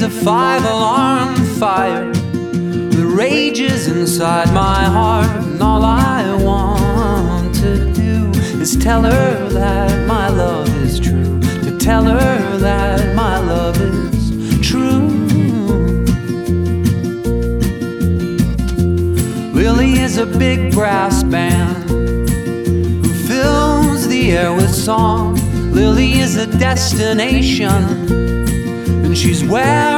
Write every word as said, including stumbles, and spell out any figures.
a five-alarm fire that rages inside my heart, and all I want to do is tell her that my love is true, to tell her that my love is true. Lily is a big brass band who fills the air with song. Lily is a destination, and she's where